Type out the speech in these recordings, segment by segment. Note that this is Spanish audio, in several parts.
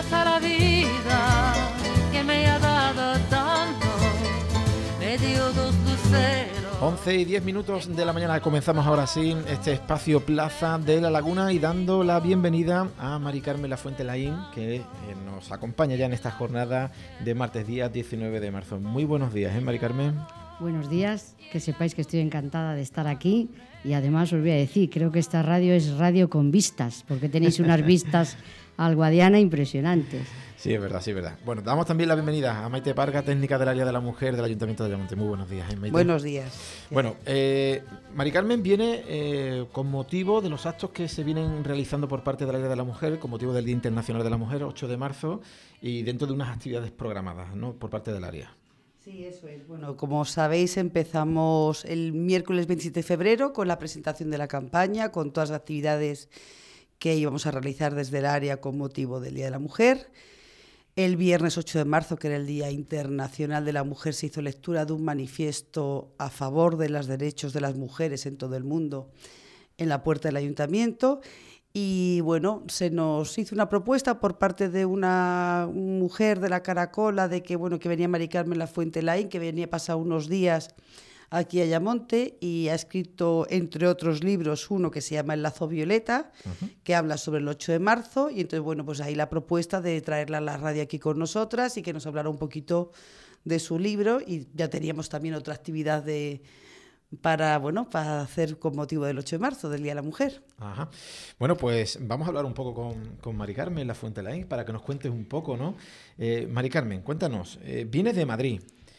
gracias a la vida que me ha dado tanto, me dio 2 luceros. 11 y 10 minutos de la mañana, comenzamos ahora sí este espacio Plaza de la Laguna y dando la bienvenida a Mari Carmen Lafuente Laín, que nos acompaña ya en esta jornada de martes día 19 de marzo. Muy buenos días, Mari Carmen. Buenos días, que sepáis que estoy encantada de estar aquí y además os voy a decir, creo que esta radio es radio con vistas, porque tenéis unas vistas al Guadiana impresionantes. Sí, es verdad, sí, es verdad. Bueno, damos también la bienvenida a Maite Parga, técnica del área de la mujer del Ayuntamiento de Ayamonte. Muy buenos días, Maite. Buenos días. Bueno, Mari Carmen viene con motivo de los actos que se vienen realizando por parte del área de la mujer, con motivo del Día Internacional de la Mujer, 8 de marzo, y dentro de unas actividades programadas, ¿no?, por parte del área. Sí, eso es. Bueno, como sabéis, empezamos el miércoles 27 de febrero con la presentación de la campaña, con todas las actividades que íbamos a realizar desde el área con motivo del Día de la Mujer. El viernes 8 de marzo, que era el Día Internacional de la Mujer, se hizo lectura de un manifiesto a favor de los derechos de las mujeres en todo el mundo en la puerta del ayuntamiento. Y bueno, se nos hizo una propuesta por parte de una mujer de la Caracola de que, bueno, que venía Mari Carmen Lafuente Laín, que venía a pasar unos días aquí a Ayamonte y ha escrito, entre otros libros, uno que se llama El lazo violeta, que habla sobre el 8 de marzo, y entonces, bueno, pues ahí la propuesta de traerla a la radio aquí con nosotras y que nos hablara un poquito de su libro, y ya teníamos también otra actividad para hacer con motivo del 8 de marzo, del Día de la Mujer. Ajá. Bueno, pues vamos a hablar un poco con Mari Carmen Lafuente Laín para que nos cuentes un poco, ¿no? Mari Carmen, cuéntanos, vienes de Madrid.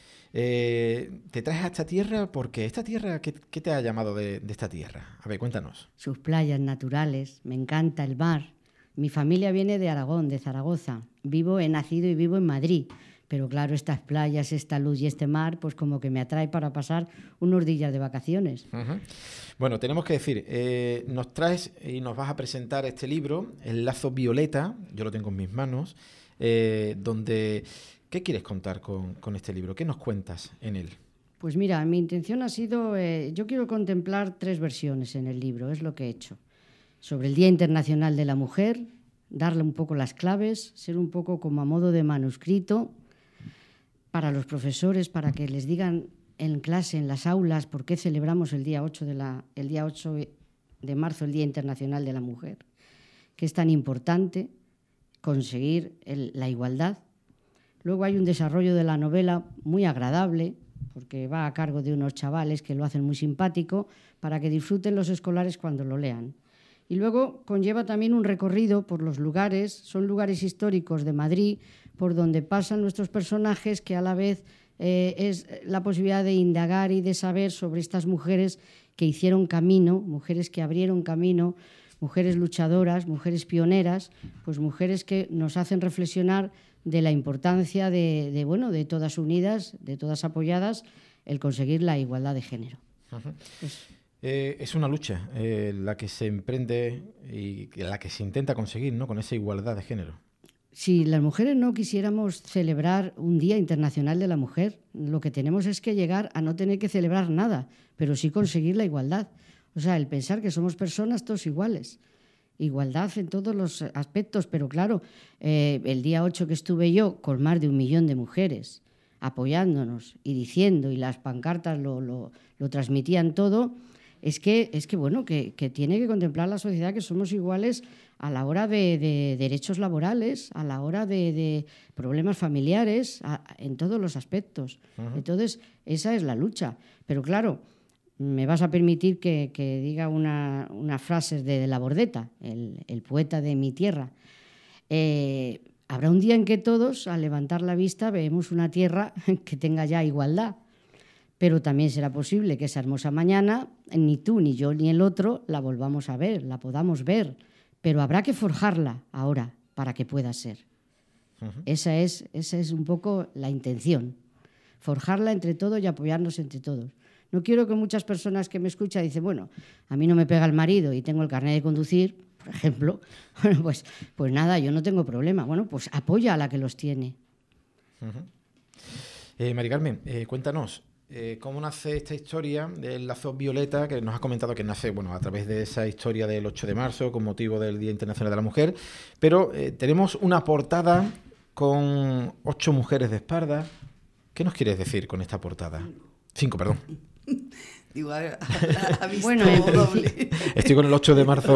Te traes a esta tierra porque esta tierra, ¿qué te ha llamado de esta tierra? A ver, cuéntanos. Sus playas naturales, me encanta el mar. Mi familia viene de Aragón, de Zaragoza. He nacido y vivo en Madrid. Pero claro, estas playas, esta luz y este mar, pues como que me atrae para pasar unos días de vacaciones. Uh-huh. Bueno, tenemos que decir, nos traes y nos vas a presentar este libro, El lazo violeta, yo lo tengo en mis manos, donde... ¿Qué quieres contar con este libro? ¿Qué nos cuentas en él? Pues mira, mi intención ha sido... yo quiero contemplar 3 versiones en el libro, es lo que he hecho. Sobre el Día Internacional de la Mujer, darle un poco las claves, ser un poco como a modo de manuscrito para los profesores, para que les digan en clase, en las aulas, por qué celebramos el día 8 de marzo, el Día Internacional de la Mujer, que es tan importante conseguir la igualdad. Luego hay un desarrollo de la novela muy agradable, porque va a cargo de unos chavales que lo hacen muy simpático, para que disfruten los escolares cuando lo lean. Y luego conlleva también un recorrido por los lugares, son lugares históricos de Madrid, por donde pasan nuestros personajes, que a la vez es la posibilidad de indagar y de saber sobre estas mujeres que hicieron camino, mujeres que abrieron camino, mujeres luchadoras, mujeres pioneras, pues mujeres que nos hacen reflexionar de la importancia de todas unidas, de todas apoyadas, el conseguir la igualdad de género. Uh-huh. Es una lucha la que se emprende y la que se intenta conseguir, ¿no?, con esa igualdad de género. Si las mujeres no quisiéramos celebrar un Día Internacional de la Mujer, lo que tenemos es que llegar a no tener que celebrar nada, pero sí conseguir la igualdad. O sea, el pensar que somos personas todos iguales. Igualdad en todos los aspectos, pero claro, el día 8 que estuve yo con más de 1 millón de mujeres apoyándonos y diciendo, y las pancartas lo transmitían todo, es que tiene que contemplar la sociedad que somos iguales a la hora de derechos laborales, a la hora de problemas familiares, en todos los aspectos. Uh-huh. Entonces, esa es la lucha. Pero claro, me vas a permitir que diga una frase de La Bordeta, el poeta de mi tierra. Habrá un día en que todos, al levantar la vista, veamos una tierra que tenga ya igualdad. Pero también será posible que esa hermosa mañana, ni tú, ni yo, ni el otro, la volvamos a ver, la podamos ver. Pero habrá que forjarla ahora para que pueda ser. Uh-huh. Esa es un poco la intención. Forjarla entre todos y apoyarnos entre todos. No quiero que muchas personas que me escuchan dicen, bueno, a mí no me pega el marido y tengo el carnet de conducir, por ejemplo, bueno, pues nada, yo no tengo problema. Bueno, pues apoya a la que los tiene. Uh-huh. Mari Carmen, cuéntanos, cómo nace esta historia del lazo violeta, que nos has comentado que nace, bueno, a través de esa historia del 8 de marzo, con motivo del Día Internacional de la Mujer, pero tenemos una portada con 8 mujeres de espalda. ¿Qué nos quieres decir con esta portada? 5, perdón. Digo, ha visto Bueno, doble. Estoy con el 8 de marzo.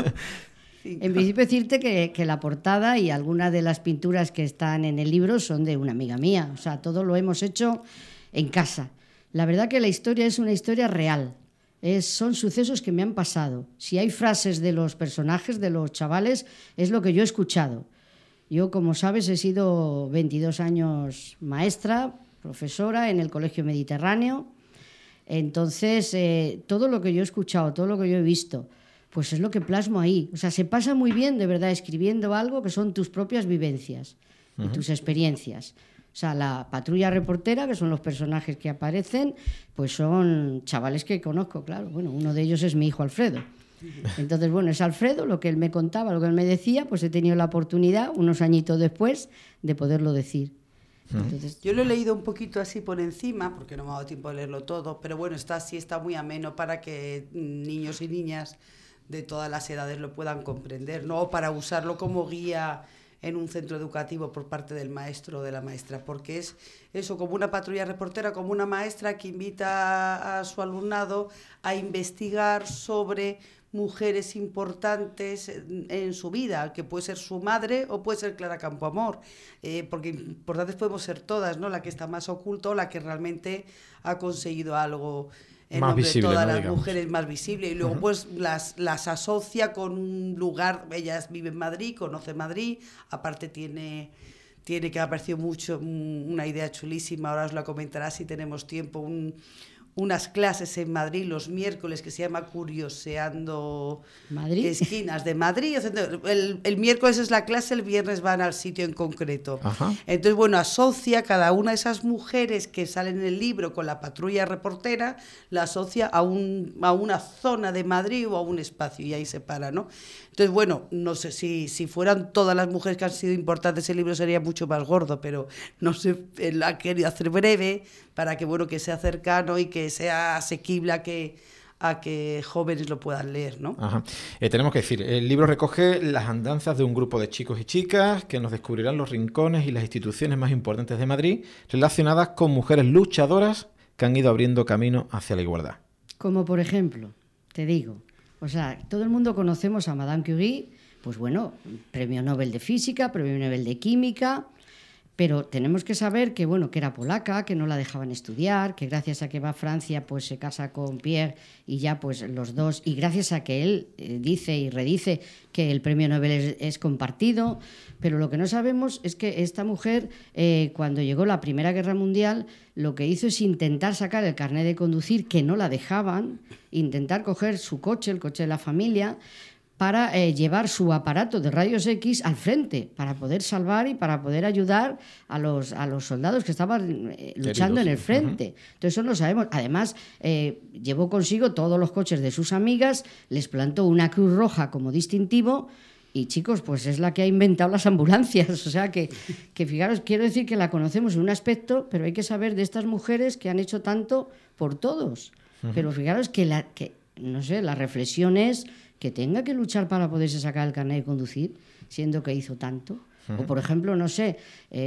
En principio decirte que la portada y algunas de las pinturas que están en el libro son de una amiga mía. O sea, todo lo hemos hecho en casa. La verdad que la historia es una historia real. Son sucesos que me han pasado. Si hay frases de los personajes, de los chavales, es lo que yo he escuchado. Yo, como sabes, he sido 22 años maestra, profesora en el Colegio Mediterráneo. Entonces, todo lo que yo he escuchado, todo lo que yo he visto, pues es lo que plasmo ahí. O sea, se pasa muy bien, de verdad, escribiendo algo que son tus propias vivencias y tus experiencias. O sea, la patrulla reportera, que son los personajes que aparecen, pues son chavales que conozco, claro. Bueno, uno de ellos es mi hijo Alfredo. Entonces, bueno, es Alfredo, lo que él me contaba, lo que él me decía, pues he tenido la oportunidad, unos añitos después, de poderlo decir. Entonces, yo lo he leído un poquito así por encima, porque no me ha dado tiempo de leerlo todo, pero bueno, está muy ameno para que niños y niñas de todas las edades lo puedan comprender, ¿no? O para usarlo como guía en un centro educativo por parte del maestro o de la maestra, porque es eso, como una patrulla reportera, como una maestra que invita a su alumnado a investigar sobre mujeres importantes en su vida, que puede ser su madre o puede ser Clara Campoamor, porque importantes podemos ser todas, ¿no? La que está más oculta o la que realmente ha conseguido algo en más nombre visible, de todas ¿no? las Digamos. mujeres, más visible, y luego pues las asocia con un lugar. Ella vive en Madrid, conoce Madrid, aparte tiene que me ha parecido mucho una idea chulísima, ahora os la comentará si tenemos tiempo, unas clases en Madrid los miércoles que se llama Curioseando ¿Madrid? Esquinas de Madrid. El miércoles es la clase, el viernes van al sitio en concreto. Ajá. Entonces, bueno, asocia cada una de esas mujeres que salen en el libro con la patrulla reportera, la asocia a una zona de Madrid o a un espacio y ahí se para, ¿no? Entonces, bueno, no sé si fueran todas las mujeres que han sido importantes, el libro sería mucho más gordo, pero no sé, la he querido hacer breve para que, bueno, que sea cercano y que sea asequible a que jóvenes lo puedan leer, ¿no? Ajá. Tenemos que decir, el libro recoge las andanzas de un grupo de chicos y chicas que nos descubrirán los rincones y las instituciones más importantes de Madrid relacionadas con mujeres luchadoras que han ido abriendo camino hacia la igualdad. como por ejemplo, te digo, o sea, todo el mundo conocemos a Madame Curie, pues bueno, premio Nobel de Física, premio Nobel de Química, pero tenemos que saber que, bueno, que era polaca, que no la dejaban estudiar, que gracias a que va a Francia, pues se casa con Pierre y ya pues los dos, y gracias a que él dice y redice que el premio Nobel es compartido, pero lo que no sabemos es que esta mujer, cuando llegó la Primera Guerra Mundial, lo que hizo es intentar sacar el carnet de conducir, que no la dejaban, intentar coger su coche, el coche de la familia, para llevar su aparato de rayos X al frente, para poder salvar y para poder ayudar a los soldados que estaban luchando en el frente. Entonces eso no lo sabemos. Además, llevó consigo todos los coches de sus amigas, les plantó una cruz roja como distintivo y, chicos, pues es la que ha inventado las ambulancias. O sea que fijaros, quiero decir que la conocemos en un aspecto, pero hay que saber de estas mujeres que han hecho tanto por todos. Pero fijaros que no sé, la reflexión es que tenga que luchar para poderse sacar el carnet de conducir, siendo que hizo tanto. O, por ejemplo, no sé,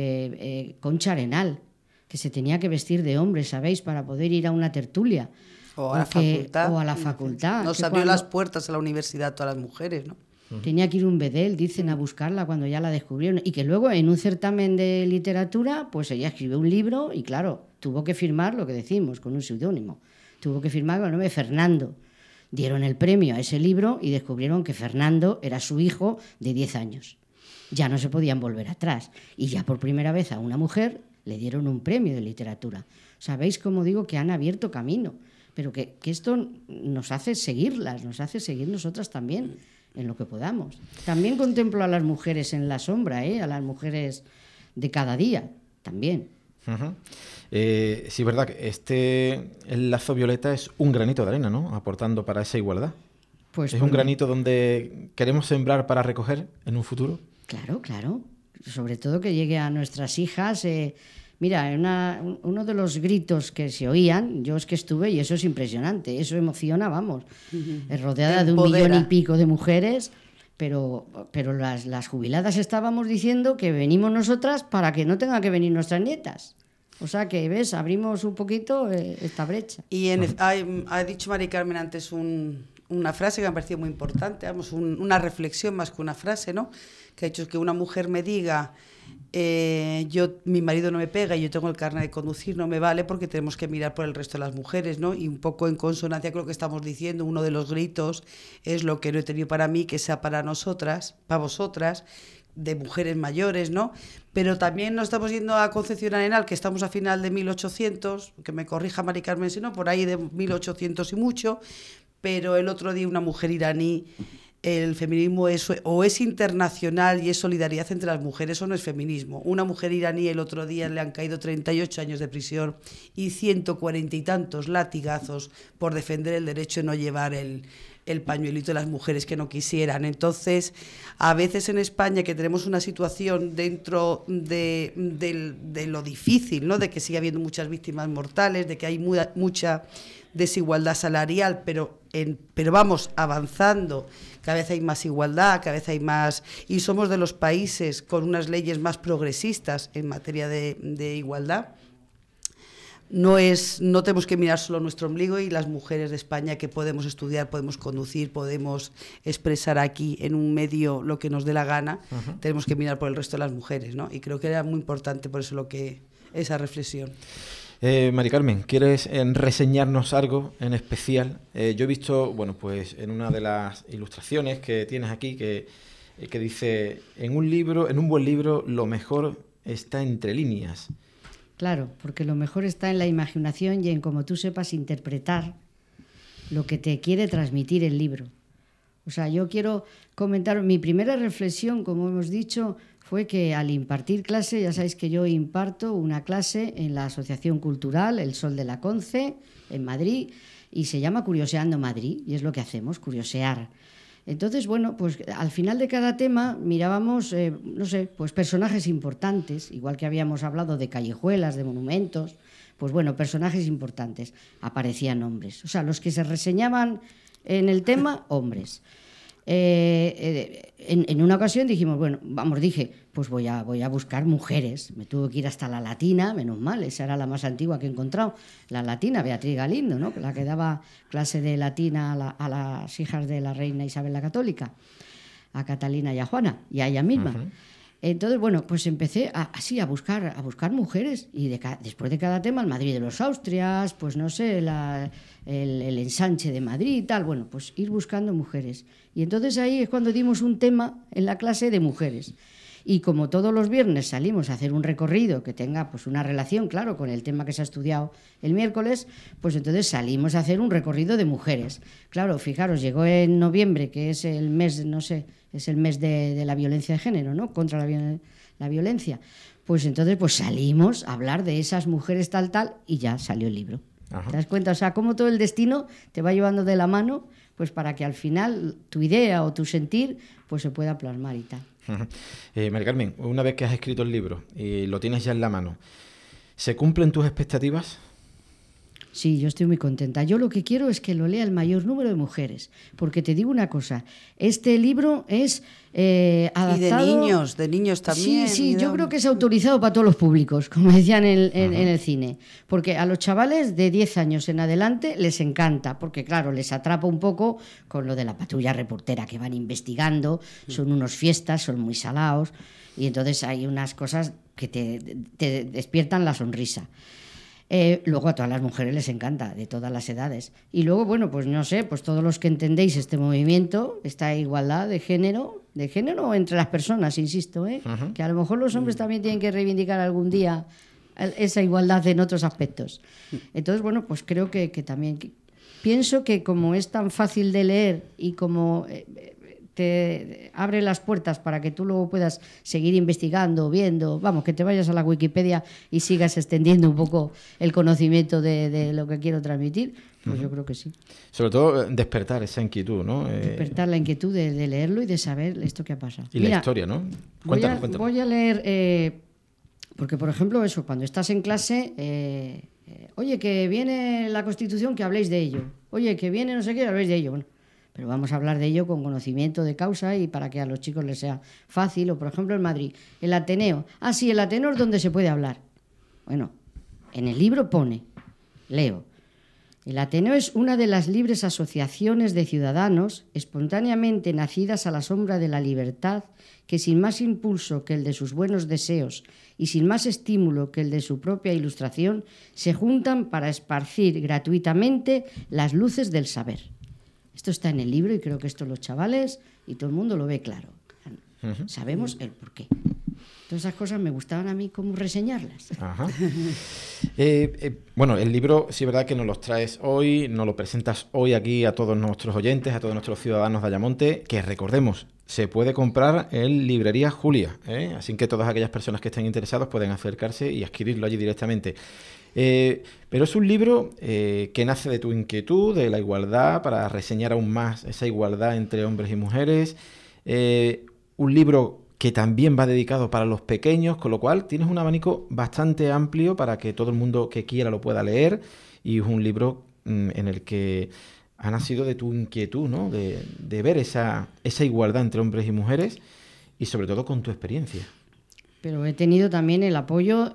Concha Arenal, que se tenía que vestir de hombre, ¿sabéis?, para poder ir a una tertulia. O a la facultad. Nos abrió las puertas a la universidad a todas las mujeres, ¿no? Tenía que ir un bedel, dicen, a buscarla cuando ya la descubrieron. Y que luego, en un certamen de literatura, pues ella escribió un libro y, claro, tuvo que firmar lo que decimos, con un seudónimo. Tuvo que firmar con el nombre de Fernando. Dieron el premio a ese libro y descubrieron que Fernando era su hijo de 10 años. Ya no se podían volver atrás. Y ya por primera vez a una mujer le dieron un premio de literatura. ¿Sabéis cómo digo que han abierto camino? Pero que esto nos hace seguirlas, nos hace seguir nosotras también en lo que podamos. También contemplo a las mujeres en la sombra, a las mujeres de cada día, también. Uh-huh. Sí, es verdad que el lazo violeta es un granito de arena, ¿no? Aportando para esa igualdad. Pues es un granito donde queremos sembrar para recoger en un futuro. Claro, claro. Sobre todo que llegue a nuestras hijas, Mira, uno de los gritos que se oían, yo es que estuve y eso es impresionante, eso emociona, vamos, rodeada de 1,5 millones de mujeres, pero las jubiladas estábamos diciendo que venimos nosotras para que no tengan que venir nuestras nietas. O sea que, ves, abrimos un poquito esta brecha. Y ha dicho Mari Carmen antes una frase que me ha parecido muy importante, vamos, una reflexión más que una frase, ¿no? Que ha dicho que una mujer me diga, mi marido no me pega y yo tengo el carnet de conducir, no me vale, porque tenemos que mirar por el resto de las mujeres, ¿no? Y un poco en consonancia con lo que estamos diciendo, uno de los gritos es lo que no he tenido para mí, que sea para nosotras, para vosotras, de mujeres mayores, ¿no? Pero también nos estamos yendo a Concepción Arenal, que estamos a final de 1800, que me corrija Mari Carmen si no, por ahí de 1800 y mucho, pero el otro día una mujer iraní, el feminismo es internacional y es solidaridad entre las mujeres, o no es feminismo. Una mujer iraní el otro día le han caído 38 años de prisión y 140 y tantos latigazos por defender el derecho de no llevar el pañuelito de las mujeres que no quisieran. Entonces, a veces en España, que tenemos una situación dentro de lo difícil, ¿no? De que sigue habiendo muchas víctimas mortales, de que hay mucha desigualdad salarial, pero vamos avanzando, cada vez hay más igualdad, cada vez hay más, y somos de los países con unas leyes más progresistas en materia de igualdad. No tenemos que mirar solo nuestro ombligo, y las mujeres de España que podemos estudiar, podemos conducir, podemos expresar aquí en un medio lo que nos dé la gana, tenemos que mirar por el resto de las mujeres, ¿no? Y creo que era muy importante por eso esa reflexión. Mari Carmen, ¿quieres reseñarnos algo en especial? Yo he visto, bueno, pues en una de las ilustraciones que tienes aquí que dice, en un buen libro lo mejor está entre líneas. Claro, porque lo mejor está en la imaginación y en cómo tú sepas interpretar lo que te quiere transmitir el libro. O sea, yo quiero comentar, mi primera reflexión, como hemos dicho, fue que al impartir clase, ya sabéis que yo imparto una clase en la Asociación Cultural El Sol de la Conce, en Madrid, y se llama Curioseando Madrid, y es lo que hacemos, curiosear. Entonces, bueno, pues al final de cada tema mirábamos, pues personajes importantes, igual que habíamos hablado de callejuelas, de monumentos, pues bueno, personajes importantes, aparecían hombres. O sea, los que se reseñaban en el tema, hombres. En una ocasión dijimos, dije, pues voy a buscar mujeres. Me tuve que ir hasta la Latina, menos mal, esa era la más antigua que he encontrado. La Latina, Beatriz Galindo, ¿no? La que daba clase de latina a las hijas de la reina Isabel la Católica, a Catalina y a Juana, y a ella misma. Uh-huh. Entonces, pues empecé a buscar mujeres, y después de cada tema, el Madrid de los Austrias, pues no sé, el ensanche de Madrid y tal, pues ir buscando mujeres. Y entonces ahí es cuando dimos un tema en la clase de mujeres. Y como todos los viernes salimos a hacer un recorrido que tenga pues una relación, claro, con el tema que se ha estudiado el miércoles, pues entonces salimos a hacer un recorrido de mujeres. Claro, fijaros, llegó en noviembre, que es el mes, es el mes de la violencia de género, ¿no? Contra la violencia. Pues entonces salimos a hablar de esas mujeres tal, y ya salió el libro. Ajá. ¿Te das cuenta? O sea, cómo todo el destino te va llevando de la mano, pues para que al final tu idea o tu sentir pues se pueda plasmar y tal. Mari Carmen, una vez que has escrito el libro y lo tienes ya en la mano, ¿se cumplen tus expectativas? Sí, yo estoy muy contenta. Yo lo que quiero es que lo lea el mayor número de mujeres, porque te digo una cosa, este libro es adaptado... Y de niños también. Sí, yo creo que es autorizado para todos los públicos, como decían en el cine, porque a los chavales de 10 años en adelante les encanta, porque claro, les atrapa un poco con lo de la patrulla reportera que van investigando, son unos fiestas, son muy salados, y entonces hay unas cosas que te despiertan la sonrisa. Luego a todas las mujeres les encanta, de todas las edades. Y luego, pues no sé, pues todos los que entendéis este movimiento, esta igualdad de género entre las personas, insisto, uh-huh. Que a lo mejor los hombres también tienen que reivindicar algún día esa igualdad en otros aspectos. Entonces, pues creo que también pienso que como es tan fácil de leer y como te abre las puertas para que tú luego puedas seguir investigando, viendo, que te vayas a la Wikipedia y sigas extendiendo un poco el conocimiento de lo que quiero transmitir, pues yo creo que sí. Sobre todo despertar esa inquietud, ¿no? Despertar la inquietud de leerlo y de saber esto que ha pasado. Y mira, la historia, ¿no? Cuéntanos. Voy a leer Porque, por ejemplo, eso, cuando estás en clase, oye, que viene la Constitución, que habléis de ello. Oye, que viene no sé qué, habléis de ello. Bueno, pero vamos a hablar de ello con conocimiento de causa y para que a los chicos les sea fácil. O, por ejemplo, en Madrid, el Ateneo. Ah, sí, el Ateneo es donde se puede hablar. Bueno, en el libro pone, leo, el Ateneo es una de las libres asociaciones de ciudadanos espontáneamente nacidas a la sombra de la libertad, que sin más impulso que el de sus buenos deseos y sin más estímulo que el de su propia ilustración, se juntan para esparcir gratuitamente las luces del saber. Esto está en el libro y creo que esto los chavales y todo el mundo lo ve claro. Sabemos el porqué. Todas esas cosas me gustaban a mí como reseñarlas. Ajá. Bueno, el libro sí es verdad que nos los traes hoy, nos lo presentas hoy aquí a todos nuestros oyentes, a todos nuestros ciudadanos de Ayamonte, que recordemos, se puede comprar en Librería Julia, ¿eh? Así que todas aquellas personas que estén interesados pueden acercarse y adquirirlo allí directamente. Pero es un libro que nace de tu inquietud, de la igualdad, para reseñar aún más esa igualdad entre hombres y mujeres. Un libro que también va dedicado para los pequeños, con lo cual tienes un abanico bastante amplio para que todo el mundo que quiera lo pueda leer, y es un libro en el que ha nacido de tu inquietud, ¿no? De ver esa igualdad entre hombres y mujeres y sobre todo con tu experiencia. Pero he tenido también el apoyo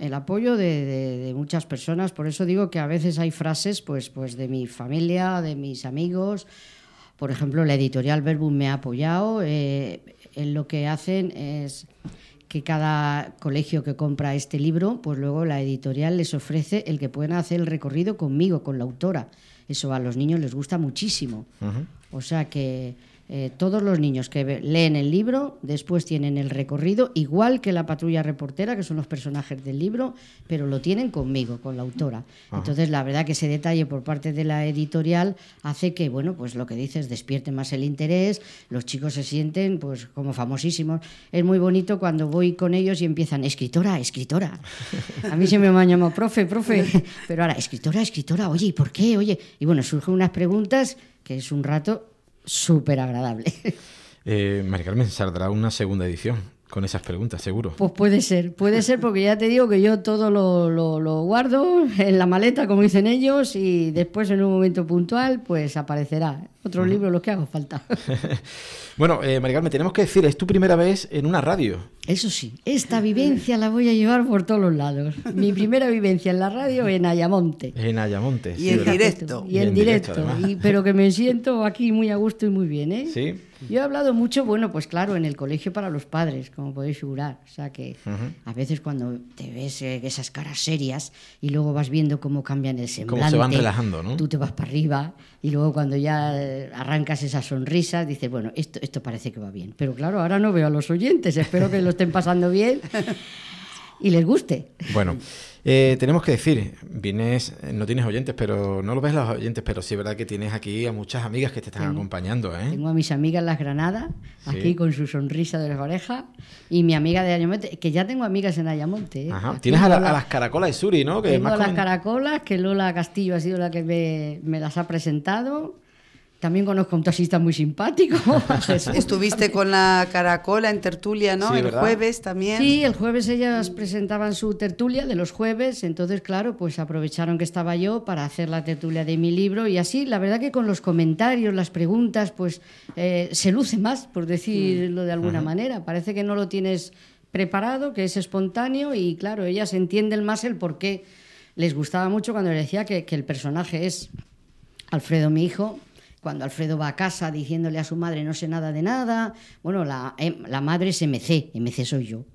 de muchas personas, por eso digo que a veces hay frases pues de mi familia, de mis amigos. Por ejemplo, la editorial Verbum me ha apoyado. Lo que hacen es que cada colegio que compra este libro, pues luego la editorial les ofrece el que puedan hacer el recorrido conmigo, con la autora. Eso a los niños les gusta muchísimo. O sea que todos los niños que leen el libro después tienen el recorrido, igual que la patrulla reportera, que son los personajes del libro, pero lo tienen conmigo, con la autora. Entonces, la verdad que ese detalle por parte de la editorial hace que, bueno, pues lo que dices, despierte más el interés, los chicos se sienten pues como famosísimos. Es muy bonito cuando voy con ellos y empiezan, escritora, escritora. A mí siempre me han llamado profe, pero ahora, escritora, oye, ¿y por qué? Oye, y bueno, surgen unas preguntas que es un rato súper agradable. Mari Carmen, saldrá una segunda edición con esas preguntas, seguro. Pues puede ser, porque ya te digo que yo todo lo guardo en la maleta, como dicen ellos, y después en un momento puntual pues aparecerá otro libro, lo que haga falta. Bueno, Mari Carmen, tenemos que decir, es tu primera vez en una radio. Eso sí, esta vivencia la voy a llevar por todos los lados. Mi primera vivencia en la radio en Ayamonte. En Ayamonte, sí. Y en directo. Y en directo, pero que me siento aquí muy a gusto y muy bien, ¿eh? Sí. Yo he hablado mucho, bueno, pues claro, en el colegio para los padres, como podéis figurar. O sea que a veces cuando te ves esas caras serias y luego vas viendo cómo cambian el semblante. Cómo se van relajando, ¿no? Tú te vas para arriba y luego cuando ya arrancas esas sonrisas dices, bueno, esto parece que va bien. Pero claro, ahora no veo a los oyentes, espero que lo estén pasando bien y les guste. Bueno, tenemos que decir, no tienes oyentes, pero no lo ves los oyentes, pero sí es verdad que tienes aquí a muchas amigas que te están acompañando, ¿eh? Tengo a mis amigas Las Granadas, aquí con su sonrisa de las orejas, y mi amiga de Ayamonte, que ya tengo amigas en Ayamonte, ¿eh? Ajá. Tienes a las Caracolas de Suri, ¿no? Que tengo a las Caracolas, que Lola Castillo ha sido la que me las ha presentado. También conozco a un taxista muy simpático. Estuviste con la Caracola en tertulia, ¿no? Sí, el ¿verdad? Jueves también. Sí, el jueves ellas presentaban su tertulia de los jueves, entonces claro, pues aprovecharon que estaba yo para hacer la tertulia de mi libro y así, la verdad que con los comentarios, las preguntas, pues se luce más, por decirlo de alguna manera. Parece que no lo tienes preparado, que es espontáneo y claro, ellas entienden más el por qué. Les gustaba mucho cuando les decía que el personaje es Alfredo, mi hijo. Cuando Alfredo va a casa diciéndole a su madre no sé nada de nada, bueno, la madre es MC soy yo.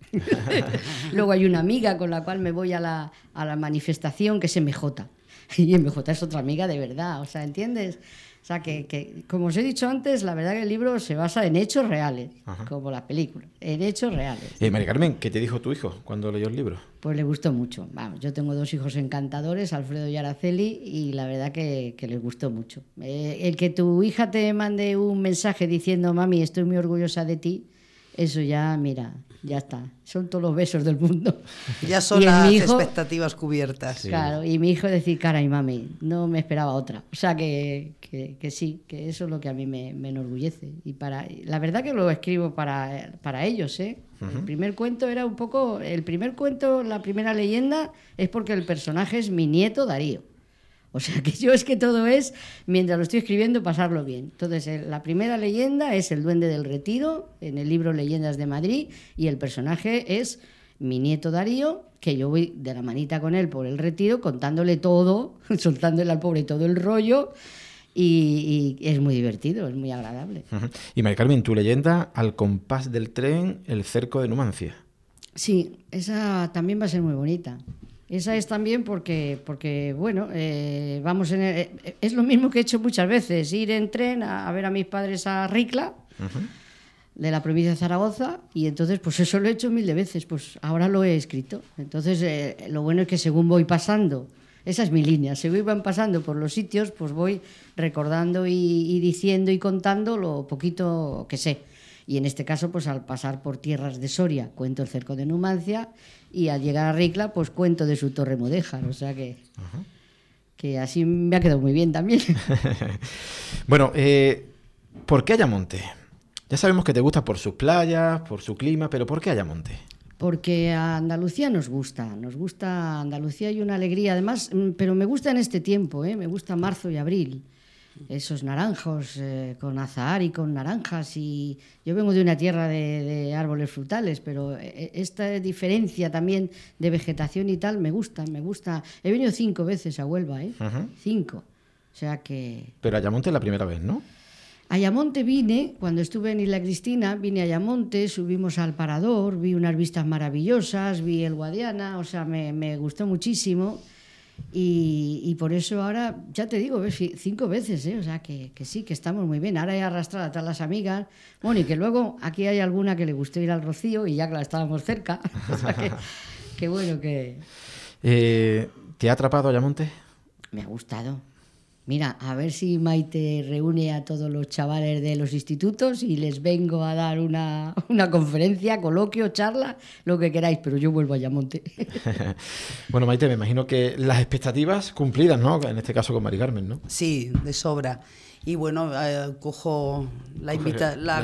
Luego hay una amiga con la cual me voy a la manifestación que es MJ. Y MJ es otra amiga de verdad, o sea, ¿entiendes? O sea, que como os he dicho antes, la verdad que el libro se basa en hechos reales, como la película, en hechos reales. Mari Carmen, ¿qué te dijo tu hijo cuando leyó el libro? Pues le gustó mucho. Vamos, yo tengo 2 hijos encantadores, Alfredo y Araceli, y la verdad que les gustó mucho. El que tu hija te mande un mensaje diciendo, mami, estoy muy orgullosa de ti, eso ya, mira, ya está. Son todos los besos del mundo. Ya son Y las mi hijo, expectativas cubiertas. Sí. claro, y mi hijo decir, caray, mami, no me esperaba otra. O sea que sí, que eso es lo que a mí me enorgullece. Y la verdad que lo escribo para ellos, ¿eh? El primer cuento era un poco... El primer cuento, la primera leyenda, es porque el personaje es mi nieto Darío. O sea que yo es que todo es, mientras lo estoy escribiendo, pasarlo bien. Entonces, la primera leyenda es el Duende del Retiro, en el libro Leyendas de Madrid, y el personaje es mi nieto Darío, que yo voy de la manita con él por el retiro, contándole todo, soltándole al pobre todo el rollo, y es muy divertido, es muy agradable. Y Mari Carmen, tu leyenda, Al compás del tren, el cerco de Numancia. Sí, esa también va a ser muy bonita. Esa es también porque bueno, vamos es lo mismo que he hecho muchas veces, ir en tren a ver a mis padres a Ricla, de la provincia de Zaragoza, y entonces pues eso lo he hecho 1000 de veces, pues ahora lo he escrito. Entonces lo bueno es que según voy pasando, esa es mi línea, según van pasando por los sitios, pues voy recordando y diciendo y contando lo poquito que sé. Y en este caso, pues al pasar por tierras de Soria, cuento el cerco de Numancia, y al llegar a Ricla, pues cuento de su torre mudéjar. O sea que así me ha quedado muy bien también. Bueno, ¿por qué Ayamonte? Ya sabemos que te gusta por sus playas, por su clima, pero ¿por qué Ayamonte? Porque a Andalucía nos gusta Andalucía, hay una alegría, además, pero me gusta en este tiempo, me gusta marzo y abril. Esos naranjos con azahar y con naranjas, y yo vengo de una tierra de árboles frutales, pero esta diferencia también de vegetación y tal me gusta. He venido 5 veces a Huelva, 5, o sea que... Pero Ayamonte es la primera vez, ¿no? A Ayamonte vine, cuando estuve en Isla Cristina, vine a Ayamonte, subimos al Parador, vi unas vistas maravillosas, vi el Guadiana, o sea, me gustó muchísimo. Y por eso ahora, ya te digo, 5 veces, o sea que sí, que estamos muy bien. Ahora he arrastrado a todas las amigas, bueno, y que luego aquí hay alguna que le gustó ir al Rocío y ya que la estábamos cerca, o sea que bueno que... ¿Te ha atrapado Ayamonte? Me ha gustado. Mira, a ver si Maite reúne a todos los chavales de los institutos y les vengo a dar una conferencia, coloquio, charla, lo que queráis, pero yo vuelvo a Ayamonte. Bueno, Maite, me imagino que las expectativas cumplidas, ¿no? En este caso con Mari Carmen, ¿no? Sí, de sobra. Y bueno, cojo la invitación, la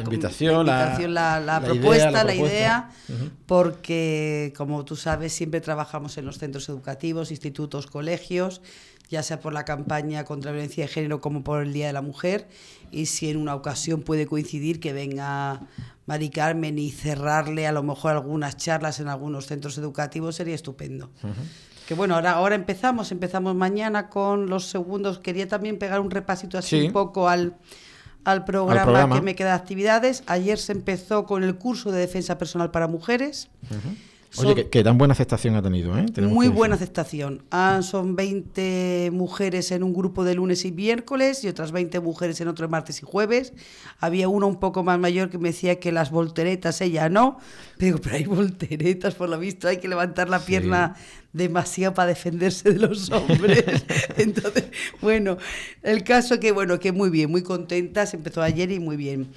propuesta, la idea, porque como tú sabes, siempre trabajamos en los centros educativos, institutos, colegios, ya sea por la campaña contra la violencia de género como por el Día de la Mujer, y si en una ocasión puede coincidir que venga Mari Carmen y cerrarle a lo mejor algunas charlas en algunos centros educativos, sería estupendo. Que bueno, ahora empezamos mañana con los segundos. Quería también pegar un repasito así un poco al programa que me queda de actividades. Ayer se empezó con el curso de defensa personal para mujeres. Oye, que tan buena aceptación ha tenido, ¿eh? Muy buena aceptación. Son 20 mujeres en un grupo de lunes y miércoles y otras 20 mujeres en otro martes y jueves. Había una un poco más mayor que me decía que las volteretas, ella no. Pero hay volteretas, por lo visto, hay que levantar la pierna demasiado para defenderse de los hombres. Entonces, bueno, el caso que muy bien, muy contenta, se empezó ayer y muy bien.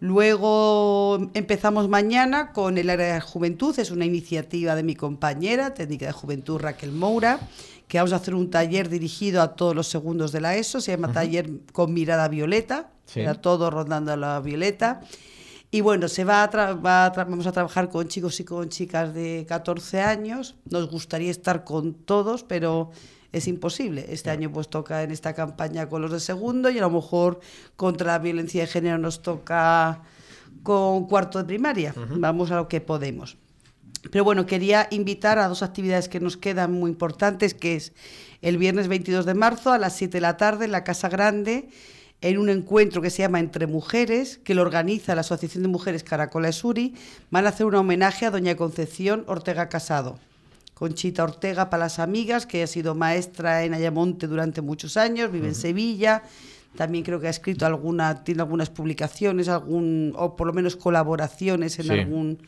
Luego empezamos mañana con el área de juventud, es una iniciativa de mi compañera, técnica de juventud Raquel Moura, que vamos a hacer un taller dirigido a todos los segundos de la ESO, se llama Taller con mirada violeta, era todo rondando a la violeta. Y bueno, vamos a trabajar con chicos y con chicas de 14 años. Nos gustaría estar con todos, pero es imposible. Este año pues toca en esta campaña con los de segundo y a lo mejor contra la violencia de género nos toca con cuarto de primaria. Vamos a lo que podemos. Pero bueno, quería invitar a 2 actividades que nos quedan muy importantes, que es el viernes 22 de marzo a las 7 de la tarde en la Casa Grande, en un encuentro que se llama Entre Mujeres, que lo organiza la Asociación de Mujeres Caracola Esuri. Van a hacer un homenaje a doña Concepción Ortega Casado. Conchita Ortega para las amigas, que ha sido maestra en Ayamonte durante muchos años, vive en Sevilla. También creo que ha escrito tiene algunas publicaciones, o por lo menos colaboraciones en algún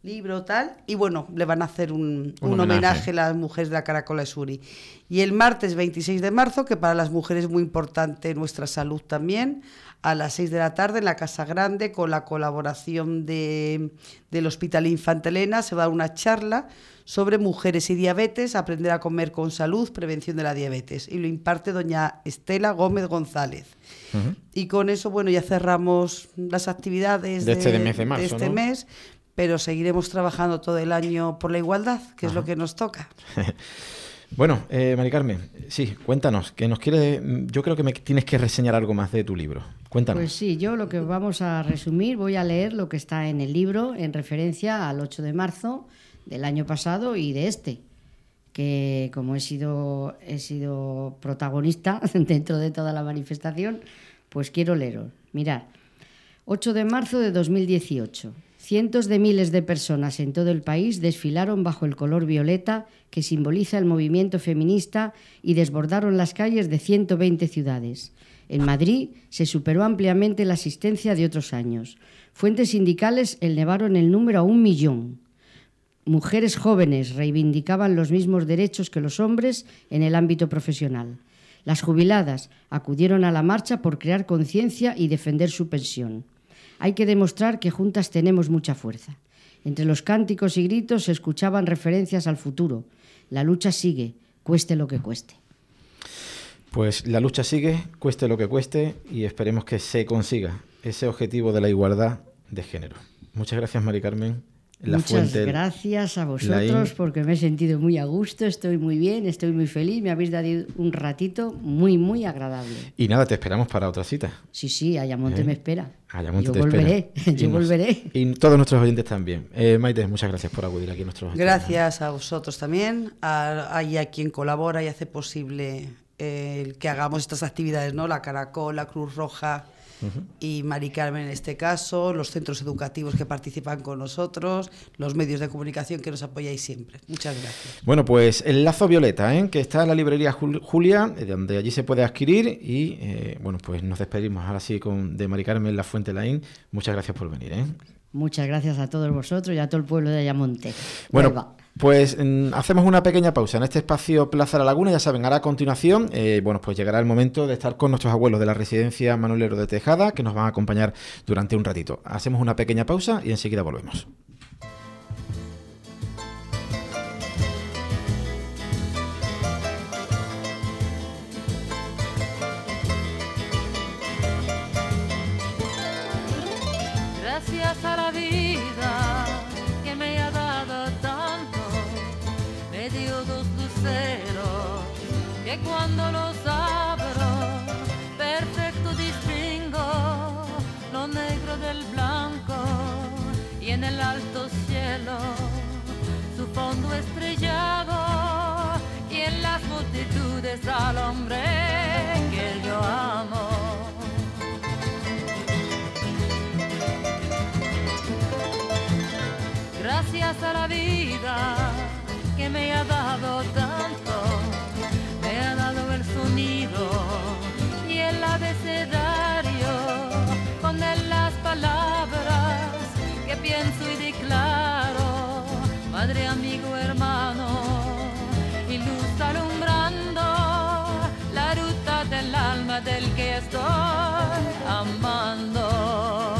libro tal, y bueno, le van a hacer un homenaje. homenaje a las mujeres de la Caracola Suri. Y el martes 26 de marzo, que para las mujeres es muy importante nuestra salud también, a las 6 de la tarde en la Casa Grande, con la colaboración del Hospital Infanta Elena, se va a dar una charla sobre mujeres y diabetes, aprender a comer con salud, prevención de la diabetes, y lo imparte doña Estela Gómez González. Y con eso, bueno, ya cerramos las actividades de este mes de marzo, de este ¿no? mes, pero seguiremos trabajando todo el año por la igualdad, que es lo que nos toca. Bueno, Mari Carmen, sí, cuéntanos, que nos quiere, yo creo que me tienes que reseñar algo más de tu libro. Cuéntanos. Pues sí, yo lo que vamos a resumir, voy a leer lo que está en el libro en referencia al 8 de marzo del año pasado y de este, que como he sido protagonista dentro de toda la manifestación, pues quiero leeros. Mirad, 8 de marzo de 2018. Cientos de miles de personas en todo el país desfilaron bajo el color violeta que simboliza el movimiento feminista y desbordaron las calles de 120 ciudades. En Madrid se superó ampliamente la asistencia de otros años. Fuentes sindicales elevaron el número a 1 millón. Mujeres jóvenes reivindicaban los mismos derechos que los hombres en el ámbito profesional. Las jubiladas acudieron a la marcha por crear conciencia y defender su pensión. Hay que demostrar que juntas tenemos mucha fuerza. Entre los cánticos y gritos se escuchaban referencias al futuro. La lucha sigue, cueste lo que cueste. Pues la lucha sigue, cueste lo que cueste, y esperemos que se consiga ese objetivo de la igualdad de género. Muchas gracias, Mari Carmen. Muchas gracias a vosotros, porque me he sentido muy a gusto, estoy muy bien, estoy muy feliz, me habéis dado un ratito muy, muy agradable. Y nada, te esperamos para otra cita. Sí, Ayamonte me espera. Ayamonte yo te volveré, espera. yo volveré. Y todos nuestros oyentes también. Maite, muchas gracias por acudir aquí a nuestros oyentes. Gracias a vosotros también, a quien colabora y hace posible que hagamos estas actividades, ¿no? La Caracola, Cruz Roja y Mari Carmen en este caso, los centros educativos que participan con nosotros, los medios de comunicación que nos apoyáis siempre. Muchas gracias. Bueno, pues el Lazo Violeta, que está en la librería Julia, donde allí se puede adquirir, y bueno, pues nos despedimos ahora sí de Mari Carmen Lafuente-Laín. Muchas gracias por venir. Muchas gracias a todos vosotros y a todo el pueblo de Ayamonte. Bueno, Huelva. Pues hacemos una pequeña pausa en este espacio Plaza La Laguna. Ya saben, ahora a continuación, bueno, pues llegará el momento de estar con nuestros abuelos de la residencia Manolero de Tejada, que nos van a acompañar durante un ratito. Hacemos una pequeña pausa y enseguida volvemos. Gracias a la vida que me ha dado tanto, me dio dos luceros que cuando los abro, perfecto distingo lo negro del blanco, y en el alto cielo su fondo estrellado, y en las multitudes al hombre que yo amo. Gracias a la vida que me ha dado tanto, me ha dado el sonido y el abecedario, con él las palabras que pienso y declaro, madre, amigo, hermano, y luz alumbrando la ruta del alma del que estoy amando.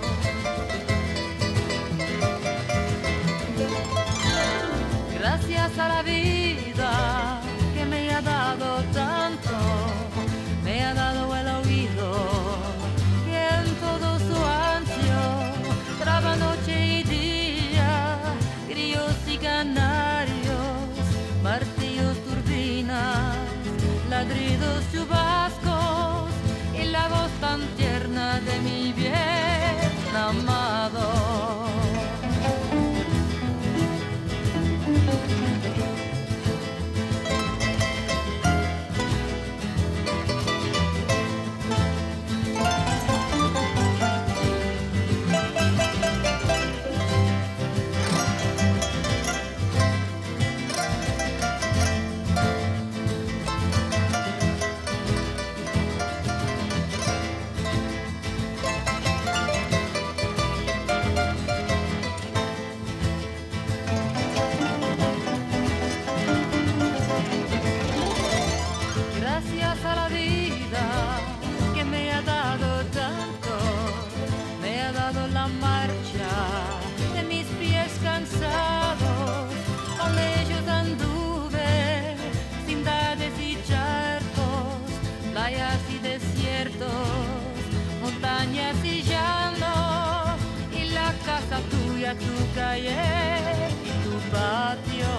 Gracias a la vida que me ha dado tanto, me ha dado el oído y en todo su ancho traba noche y día, grillos y canarios, martillos, turbinas, ladridos, chubascos y la voz tan tierna de mi bien amado. a tu calle y tu patio.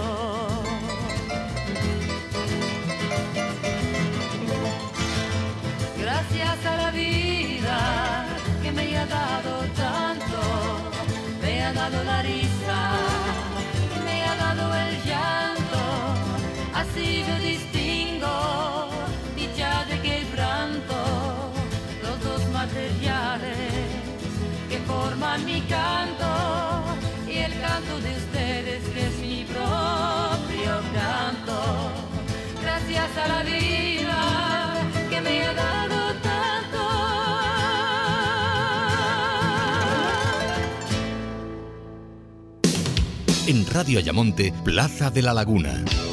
Gracias a la vida que me ha dado tanto, me ha dado la risa, me ha dado el llanto, así yo distingo dicha de quebranto, los dos materiales que forman mi canto y el canto de ustedes que es mi propio canto. Gracias a la vida que me ha dado tanto. En Radio Ayamonte, Plaza de la Laguna.